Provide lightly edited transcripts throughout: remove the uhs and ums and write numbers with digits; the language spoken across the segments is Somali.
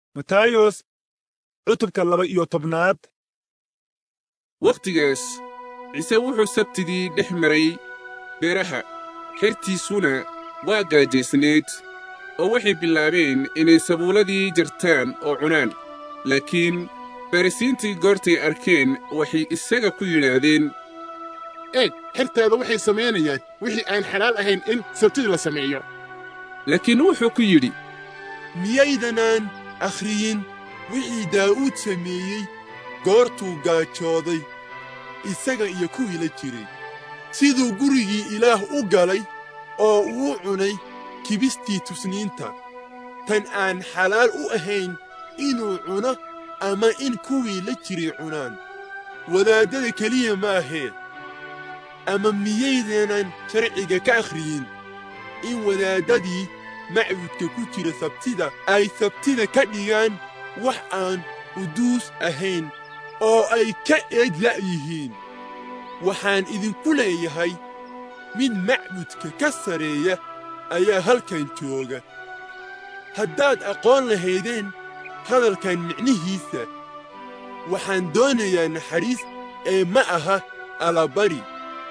Matayos cutubka 12 wakhtigaas ciise wuxuu sabtidii dhex maray beeraha xertiisuna waa gaajaysnayd oo waxay bilaabeen inay sabuuladii jartaan oo cunaan laakiin farisiintii goortay arkeen waxay isaga ku yidhaahdeen eeg xertaada waxay samaynayaan wixii aan xalaal ahayn in sabtida la sameeyo. laakiin wuxuu ku yidhi miyaydanaan akhriyin wixii daa'uud sameeyey goortuu gaajooday isaga iyo kuwii la jiray siduu gurigii ilaah u galay oo uu cunay kibistii tusniinta tan aan xalaal u ahayn inuu cuno ama in kuwii la jiray cunaan wadaaddada keliya maahee ama miyaydanaan sharciga ka akhriyin in wadaaddadii macbudka ku jira sabtida ay sabtida ka dhigaan wax aan quduus ahayn oo ay ka eedla'yihiin waxaan idinku leeyahay mid macbudka ka sarreeya ayaa halkan jooga haddaad aqoon lahaydeen hadalkan micnihiisa waxaan doonayaa naxariis ee ma aha allabari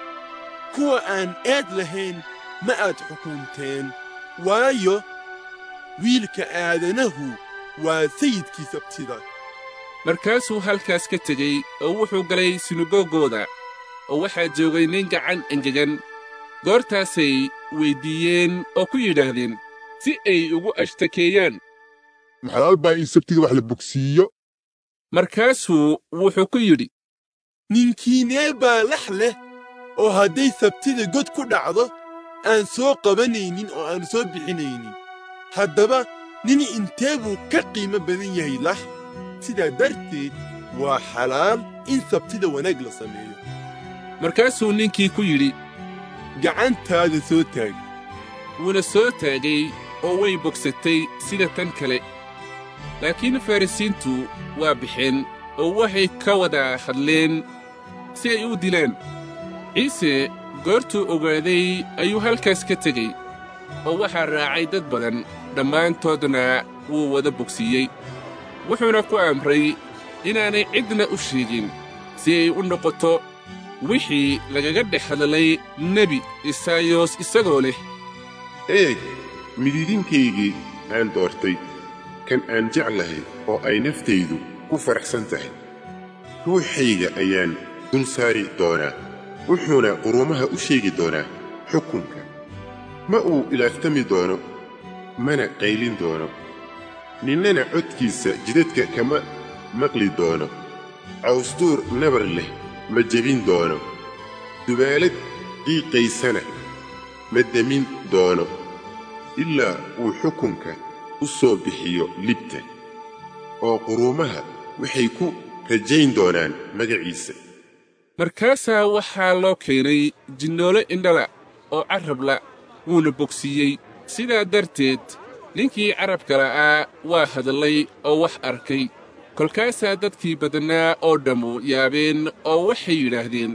kuwa aan eed lahayn ma aad xukunteen waayo wiilka aadanahu waa sayidkii sabtida markaasuu halkaas ka tegey oo wuxuu galay sinagoogooda oo waxaa joogay nin gacan engegan goortaasay weyddiiyeen oo ku yidhaahdeen si ay ugu ashtakeeyaan maxalaal baa in sabtida wax la bogsiiyo. markaasuu wuxuu ku yidhi ninkiinee baa lax leh oo hadday sabtida god ku dhacdo aan soo qabanaynin oo aan soo bixinaynin haddaba nin intee buu ka qiimo badan yahay lax sidaa darteed waa xalaal in sabtida wanaag la sameeyo. markaasuu ninkii ku yidhi gacantaada soo taag wuuna soo taagay oo way bogsatay sida tan kale laakiin farisiintu waa baxeen oo waxay ka wada hadleen si ay u dilaan ciise goortuu ogaaday ayuu halkaas ka tegey oo waxaa raacay dad badan dhammaantoodna wuu wada bogsiiyey wuxuuna ku amray inaanay cidna u sheegin si ay u noqoto wixii lagaga dhex hadlay nebi isaayos isagoo leh eeg midiidinkaygii aan doortay kan aan jeclahay oo ay naftaydu ku faraxsan tahay ruuxayga ayaan dul saari doonaa wuxuuna quruumaha u sheegi doonaa xukunka ma uu ilaaftami doono mana qaylin doono ninnana codkiisa jidadka kama maqli doono cawsduur nabar leh ma jebin doono dubaalad qiiqaysana ma demin doono ilaa uu xukunka u soo bixiyo libta oo quruumaha waxay ku rajayn doonaan magaciisa. markaasaa waxaa loo keenay jinnoole indhala oo carrabla wuuna bogsiiyey sidaa darteed ninkii carrabka la'aa waa hadlay oo wax arkay kolkaasaa dadkii badnaa oo dhammu yaabeen oo waxay yidhaahdeen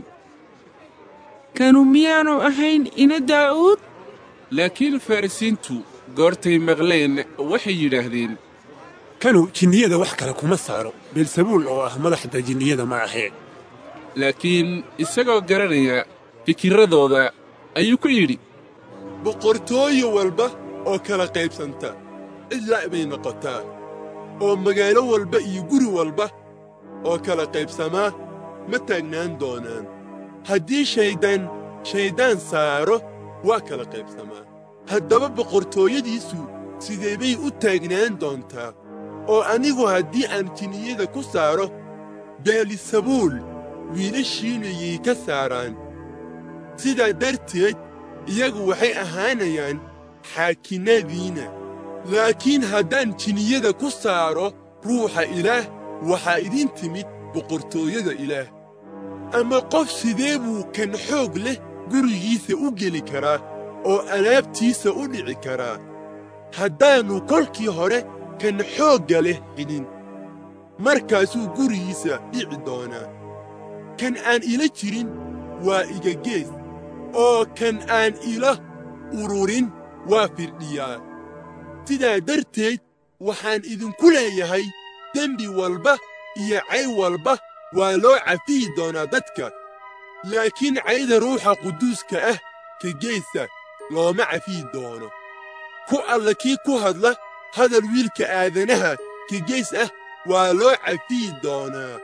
kanu miyaanu ahayn ina daa'uud laakiin farisiintu goortay maqleen waxay yidhaahdeen kanu jinniyada wax kale kuma saaro beelsabuul oo ah madaxda jinniyada ma aheen laakiin isagoo garanaya fikirradooda ayuu ku yidhi boqortooyo walba oo kala qaybsanta cidla' bay noqotaa oo magaalo walba iyo guri walba oo kala qaybsamaa ma taagnaan doonaan haddii shayddaan saaro waa kala qaybsamaa haddaba boqortooyadiisu sidee bay u taagnaan doontaa oo anigu haddii aan jinniyada ku saaro beelisabuul wiilashiinayay ka saaraan sidaa darteed iyagu waxay ahaanayaan xaakinnadiinna laakiin haddaan jinniyada ku saaro ruuxa ilaah waxaa idin timid boqortooyada ilaah ama qof sidee buu kan xoog leh gurigiisa u geli karaa oo alaabtiisa u dhici karaa haddaannu kolkii hore kan xoogga leh xidhin markaasuu gurigiisa dhici doonaa kan aan ila jirin waa iga gees oo kan aan ila ururin waa firdhiyaa sidaa darteed waxaan idinku leeyahay dembi walba iyo cay walba waa loo cafiyi doonaa dadka, laakiin cayda ruuxa quduuska ah ka geesa looma cafiyi doono. ku alla kii ku hadla hadal wiilka aadanaha ka gees ah waa loo cafiyi doonaa,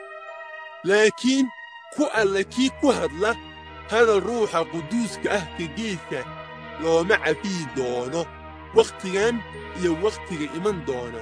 laakiin ku alla kii ku hadla hadal ruuxa quduuska ah ka geesa looma cafiyi doono wakhtigan iyo wakhtiga iman doona.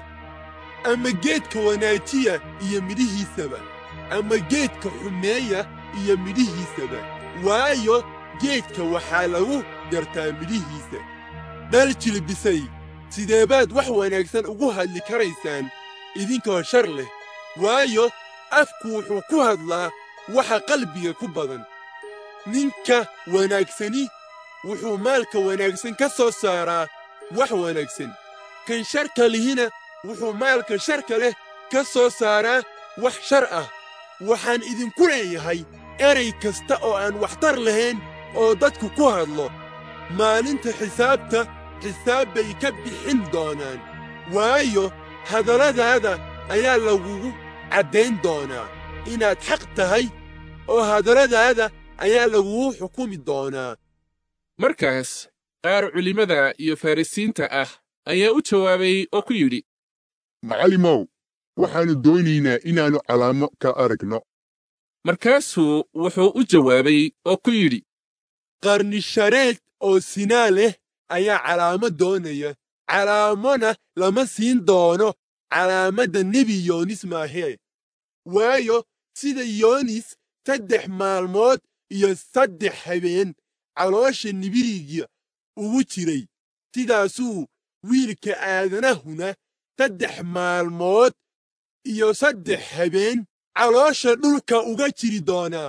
ama geedka wanaajiya iyo midhihiisaba, ama geedka xumeeya iyo midhihiisaba, waayo geedka waxaa lagu gartaa midhihiisa. dhal jilbisay, sidee baad wax wanaagsan ugu hadli karaysaan idinkoo shar leh? waayo afku wuxuu ku hadlaa waxa qalbiga ku badan. ninka wanaagsani wuxuu maalka wanaagsan ka soo saaraa wax wanaagsan, kan sharka lihina wuxuu maalka sharka leh ka soo saaraa wax shar ah. waxaan idinku leeyahay eray kasta oo aan waxtar lahayn oo dadku ku hadlo, maalinta xisaabta xisaab bay ka bixin doonaan, waayo hadalladaada ayaa lagugu caddayn doonaa inaad xaq tahay, oo hadalladaada ayaa lagugu xukumi doonaa. markaas qaar culimmada iyo farrisiinta ah ayaa u jawaabay oo ku yidhi, macallimow, waxaannu doonaynaa inaannu calaamo ka aragno. markaasuu wuxuu u jawaabay oo ku yidhi, qarni shareed oo sinaa leh ayaa calaamo doonaya, calaamona lama siin doono calaamadda nebi yoonis maahee. waayo sida yoonis 3 maalmood iyo 3 habeen caloosha nibiriga ugu jiray, sidaasuu wiilka aadanahuna 3 maalmood iyo 3 habeen caloosha dhulka uga jiri doonaa.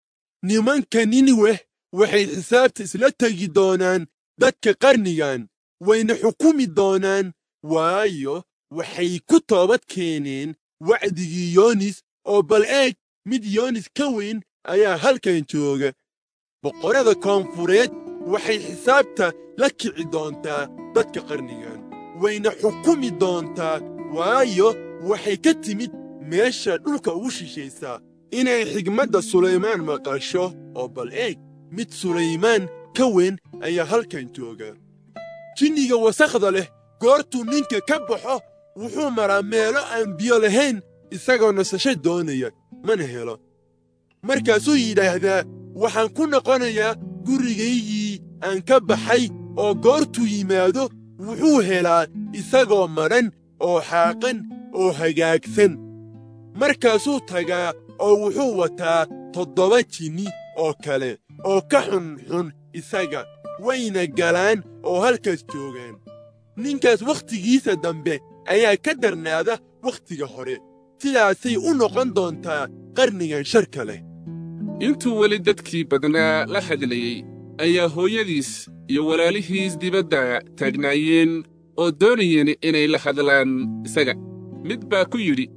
nimanka Niniweh waxay xisaabta isla tegi doonaan dadka qarnigan, wayna xukumi doonaan, waayo waxay ku toobad keeneen wacdigii yoonis. oo bal eeg, mid yoonis ka weyn ayaa halkan jooga. boqorada koonfureed waxay xisaabta la kici doontaa dadka qarnigan, wayna xukumi doontaa, waayo waxay ka timid meesha dhulka ugu shishaysaa inay xigmadda Sulaymaan maqasho. oo bal eeg, mid Sulaymaan ka weyn ayaa halkan jooga. jinniga wasakhda leh goortuu ninka ka baxo wuxuu maraa meelo aan biyo lahayn isagoo nasasho doonaya, mana helo. markaasuu yidhaahdaa, waxaan ku noqonayaa gurigaygii aan ka baxay, oo goortuu yimaado wuxuu helaa isagoo madhan oo xaaqan oo hagaagsan. markaasuu tagaa oo wuxuu wataa 7 jinni oo kale oo ka xunxun isaga, wayna galaan oo halkaas joogaan. ninkaas wakhtigiisa dambe ayaa ka darnaada wakhtiga hore. sidaasay u noqon doontaa qarnigan sharka leh. intuu weli dadkii badnaa la hadlayey ayaa hooyadiis iyo walaalihiis dibadda taagnaayeen oo doonayeen inay la hadlaan isaga. mid baa ku yidhi,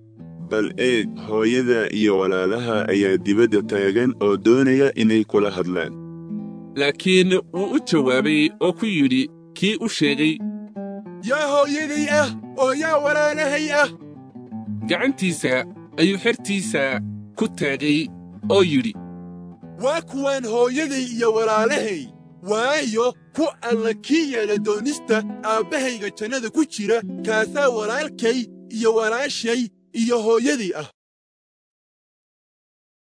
bal eeg, hooyada iyo walaalaha ayaa dibadda taagan oo doonaya inay kula hadlaan. laakiin wuu u jawaabay oo ku yidhi kii u sheegay, yaa hooyaday ah oo yaa walaalahay ah. gacantiisa ayuu xertiisa ku taagay oo yidhi, waa kuwaan hooyaday iyo walaalahay, waayo ku alla kii yeela doonista aabbahayga jannada ku jira, kaasaa walaalkay iyo walaashay iyo hooyaday ah.